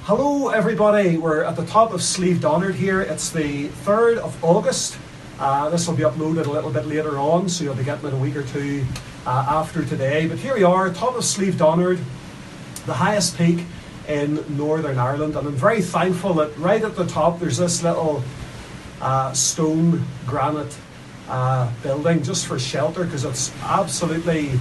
Hello everybody, we're at the top of Slieve Donard here. It's the 3rd of August. This will be uploaded a little bit later on, so you'll be getting it a week or two after today. But here we are, top of Slieve Donard, the highest peak in Northern Ireland. And I'm very thankful that right at the top there's this little stone granite building just for shelter, because it's absolutely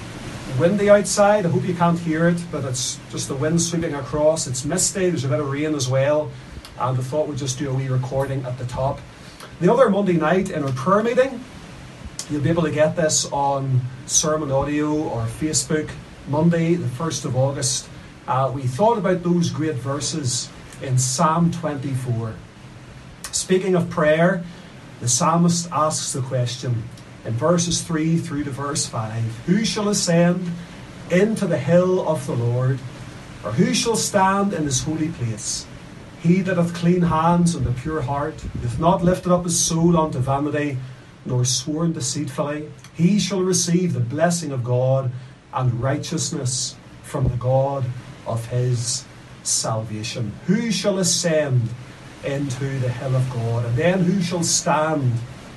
windy outside. I hope you can't hear it, but it's just the wind sweeping across. It's misty, there's a bit of rain as well, and I thought we'd just do a wee recording at the top. The other Monday night in our prayer meeting, you'll be able to get this on sermon audio or Facebook. Monday the 1st of August, we thought about those great verses in Psalm 24. Speaking of prayer, the psalmist asks the question in verses 3 through to verse 5, who shall ascend into the hill of the Lord, or who shall stand in his holy place? He that hath clean hands and a pure heart, hath not lifted up his soul unto vanity, nor sworn deceitfully, he shall receive the blessing of God and righteousness from the God of his salvation. Who shall ascend into the hill of God? And then who shall stand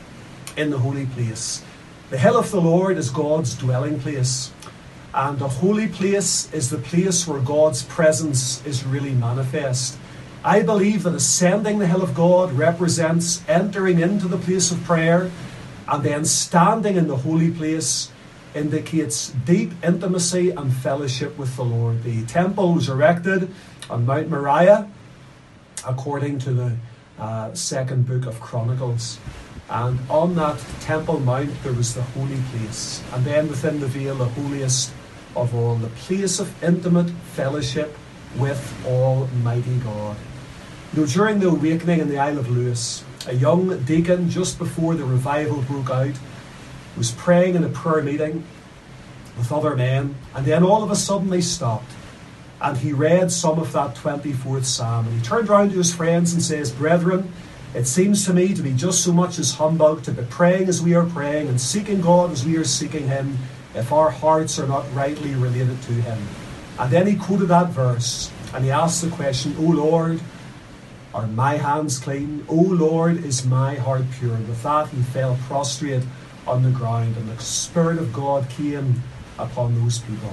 in the holy place? The hill of the Lord is God's dwelling place, and the holy place is the place where God's presence is really manifest. I believe that ascending the hill of God represents entering into the place of prayer, and then standing in the holy place indicates deep intimacy and fellowship with the Lord. The temple was erected on Mount Moriah according to the second book of Chronicles. And on that Temple Mount there was the holy place, and then within the veil the holiest of all, the place of intimate fellowship with Almighty God. You know, during the awakening in the Isle of Lewis, a young deacon just before the revival broke out was praying in a prayer meeting with other men, and then all of a sudden they stopped and he read some of that 24th Psalm, and he turned around to his friends and says, brethren, it seems to me to be just so much as humbug to be praying as we are praying and seeking God as we are seeking him if our hearts are not rightly related to him. And then he quoted that verse and he asked the question, O Lord, are my hands clean? O Lord, is my heart pure? And with that he fell prostrate on the ground, and the Spirit of God came upon those people.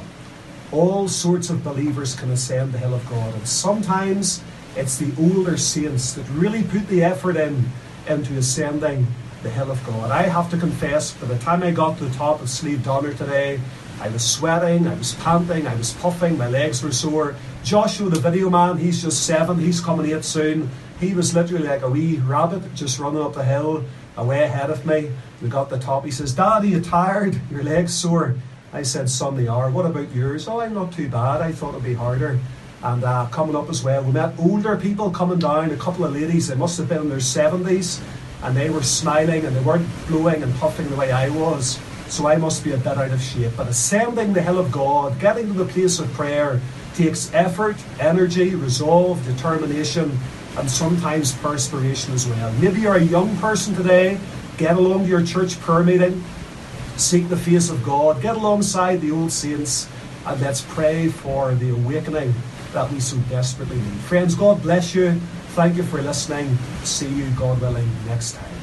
All sorts of believers can ascend the hill of God, and sometimes it's the older saints that really put the effort into ascending the hill of God. I have to confess, by the time I got to the top of Slieve Donard today, I was sweating, I was panting, I was puffing, my legs were sore. Joshua, the video man, he's just 7, he's coming 8 soon. He was literally like a wee rabbit just running up the hill away ahead of me. We got to the top, he says, Dad, are you tired? Your legs sore? I said, son, they are. What about yours? Oh, I'm not too bad. I thought it'd be harder. And coming up as well, we met older people coming down, a couple of ladies, they must have been in their 70s, and they were smiling and they weren't blowing and puffing the way I was, so I must be a bit out of shape. But ascending the hill of God, getting to the place of prayer, takes effort, energy, resolve, determination, and sometimes perspiration as well. Maybe you're a young person today, get along to your church prayer meeting, seek the face of God, get alongside the old saints, and let's pray for the awakening that we so desperately need. Friends, God bless you. Thank you for listening. See you, God willing, next time.